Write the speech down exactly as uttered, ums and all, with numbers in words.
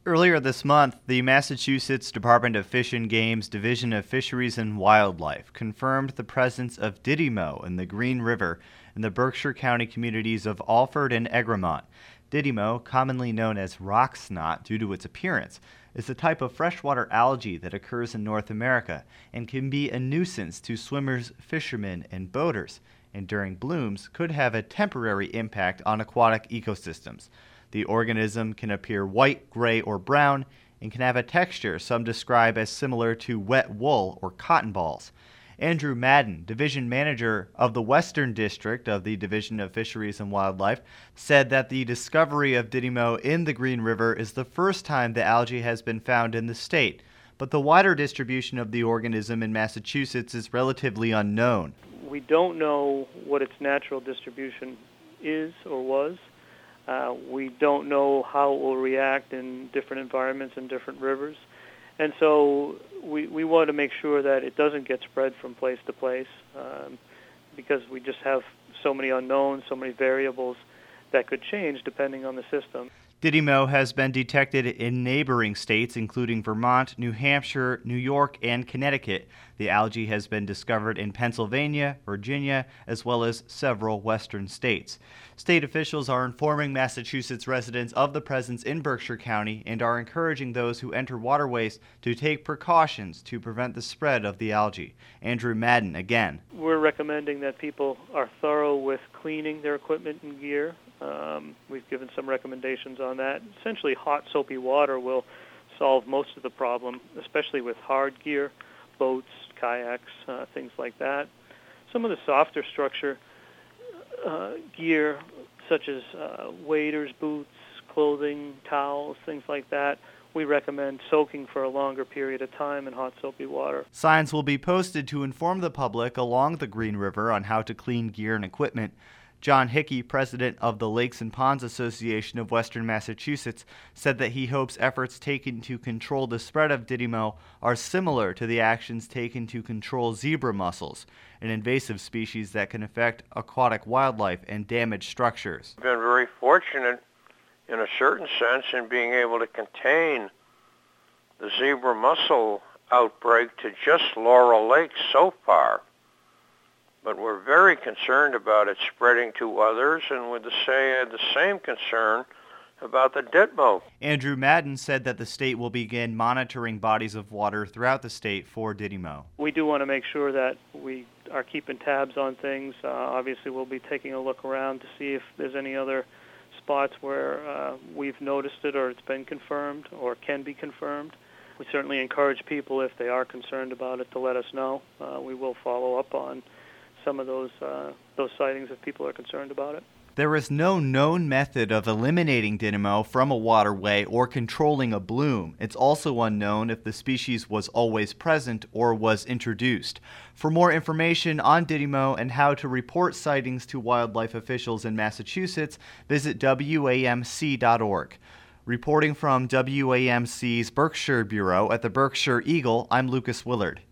Earlier this month, the Massachusetts Department of Fish and Game's Division of Fisheries and Wildlife confirmed the presence of didymo in the Green River in the Berkshire County communities of Alford and Egremont. Didymo, commonly known as rock snot due to its appearance, is a type of freshwater algae that occurs in North America and can be a nuisance to swimmers, fishermen, and boaters, and during blooms could have a temporary impact on aquatic ecosystems. The organism can appear white, gray, or brown and can have a texture some describe as similar to wet wool or cotton balls. Andrew Madden, Division Manager of the Western District of the Division of Fisheries and Wildlife, said that the discovery of didymo in the Green River is the first time the algae has been found in the state, but the wider distribution of the organism in Massachusetts is relatively unknown. We don't know what its natural distribution is or was. Uh, we don't know how it will react in different environments and different rivers. And so we, we want to make sure that it doesn't get spread from place to place um, because we just have so many unknowns, so many variables that could change depending on the system. Didymo has been detected in neighboring states, including Vermont, New Hampshire, New York, and Connecticut. The algae has been discovered in Pennsylvania, Virginia, as well as several western states. State officials are informing Massachusetts residents of the presence in Berkshire County and are encouraging those who enter waterways to take precautions to prevent the spread of the algae. Andrew Madden again. We're recommending that people are thorough with cleaning their equipment and gear. Um, we've given some recommendations on that. Essentially, hot, soapy water will solve most of the problem, especially with hard gear, boats, kayaks, uh, things like that. Some of the softer structure uh, gear, such as uh, waders, boots, clothing, towels, things like that, we recommend soaking for a longer period of time in hot, soapy water. Signs will be posted to inform the public along the Green River on how to clean gear and equipment. John Hickey, president of the Lakes and Ponds Association of Western Massachusetts, said that he hopes efforts taken to control the spread of didymo are similar to the actions taken to control zebra mussels, an invasive species that can affect aquatic wildlife and damage structures. We've been very fortunate in a certain sense in being able to contain the zebra mussel outbreak to just Laurel Lake so far. But we're very concerned about it spreading to others, and with the, say, the same concern about the didymo. Andrew Madden said that the state will begin monitoring bodies of water throughout the state for didymo. We do want to make sure that we are keeping tabs on things. Uh, obviously, we'll be taking a look around to see if there's any other spots where uh, we've noticed it or it's been confirmed or can be confirmed. We certainly encourage people, if they are concerned about it, to let us know. Uh, we will follow up on some of those uh, those sightings if people are concerned about it. There is no known method of eliminating didymo from a waterway or controlling a bloom. It's also unknown if the species was always present or was introduced. For more information on didymo and how to report sightings to wildlife officials in Massachusetts, visit W A M C dot org. Reporting from W A M C's Berkshire Bureau at the Berkshire Eagle, I'm Lucas Willard.